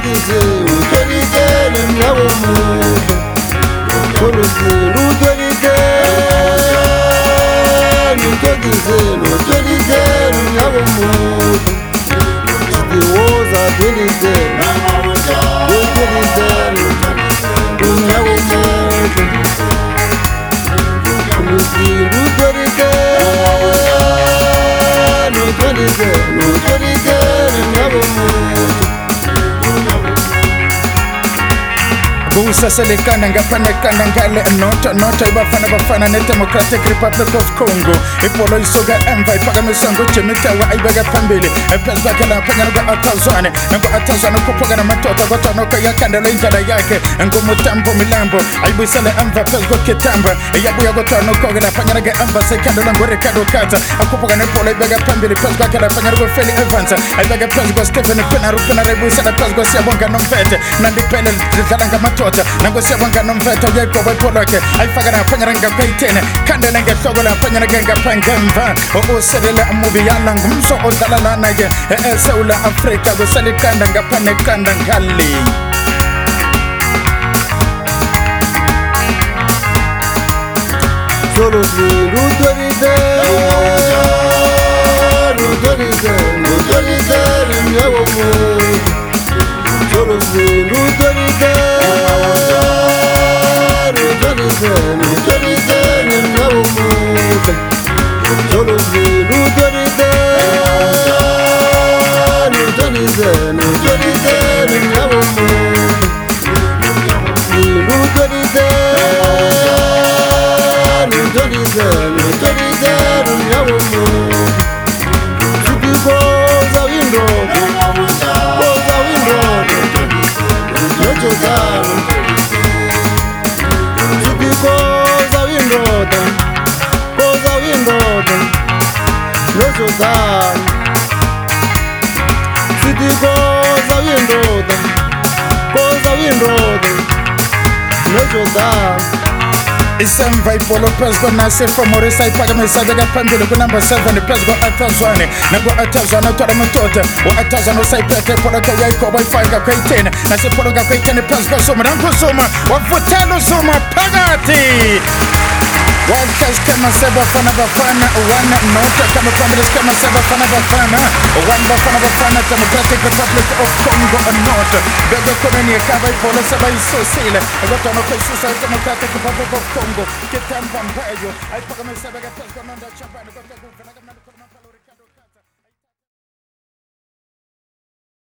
Busa selikanda ngapane kanda ngale nota bafana ne Democratic Republic of Congo ipolo isoga enva ipaga misango chemita wa ibaga pambele epesba kala panya ngo atazwane kupoga na matota gotono ka yakanda le injada yake ngo mutambo milambo aibisale enva pesgo kitamba yabu yagotono ko gana panya ga enva sekando ngore kado kata akupoga ne polo ibaga pambele pesba kala panya ngo Feli Evans ibaga pesgo Stephen Pena rebusala pesgo siabonga nomfete nandipele zalanga matota nangosia banga nomfete yeko bepoloke aifagana panya ranga kaitene kande nenge sogola panya ngenga pangemva o sedela mubi yana ngumso odala naye seula Afrika go salikanda ngapane kanda ngali solo l'autorité solo l'autorité Isemva ipolo pesgo na sefa morisa ipaga mesaga ga pambele ku number 7 pesgo atazwane nago atazwana tola mutota wa atazwana saipete polo ka yako boy figa kaitene na se polo ga kaitene pesgo soma nango soma wa votelo soma pagati Walkas kama seba fana bafana wana nota kama families kama seba fana bafana one bafana Democratic Republic of Congo nota bebe koneni kaba ipolo seba isosile gotono kwesusa Democratic Republic of Congo kitamba mbayo ai pagame seba ga pesgo nanda chapani gotono